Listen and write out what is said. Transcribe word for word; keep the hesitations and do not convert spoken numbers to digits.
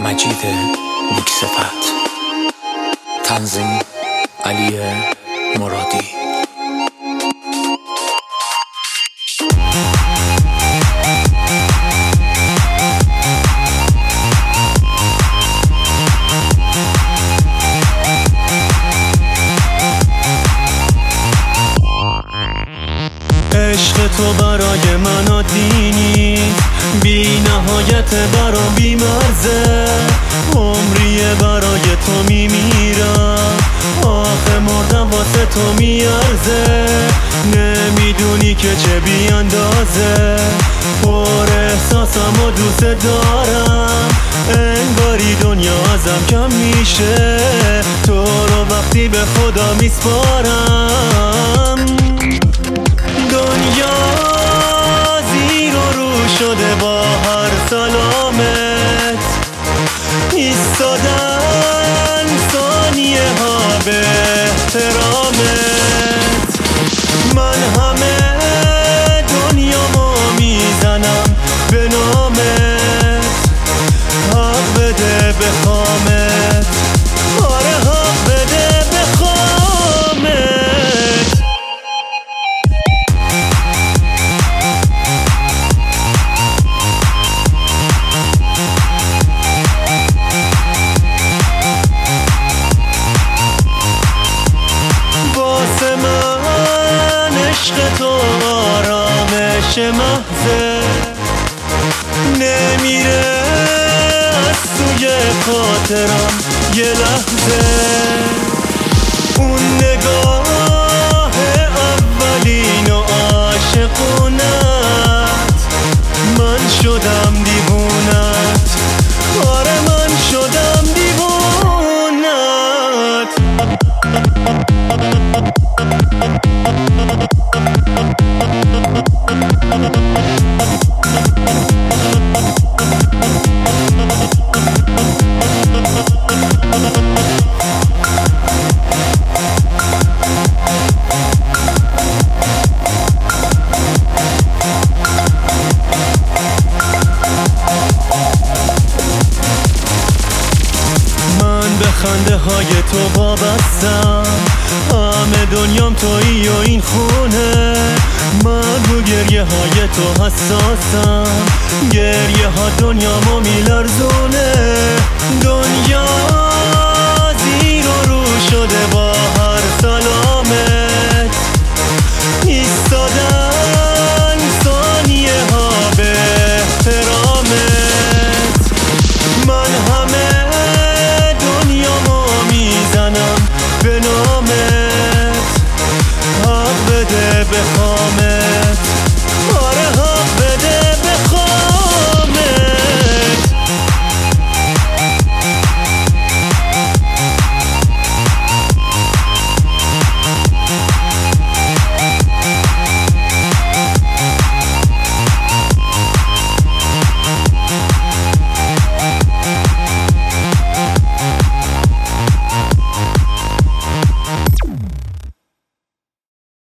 مجید نیک‌صفت، تنظیم علی مرادی. عشق تو برای من عادی، بی نهایت برام بی مرزه، عمریه برای تو میمیرم، آخه مردم واسه تو میارزه، نمیدونی که چه بی اندازه، پر احساسم و دوست دارم، انگاری دنیا ازم کم میشه، تو رو وقتی به خدا میسپارم. دنیا زیر و رو شده با هر سلامت، ایستادن ثانیه ها به احترامت، من همه دنیامو میزنم به نامت، حق بده به خامت، آره حق بده به خامت. واسه من عشق تو آرامش محضه، نمیره از توی خاطرم یه لحظه، اون نگاه اولین و عاشقونت، من شدم دیوونت، آره من شدم دیوونت. خنده های تو وابستم، همه دنیام تویی و این خونه، من رو گریه های تو حساسم، گریه ها دنیامو میلرزونه، دنیا زیر و رو شده با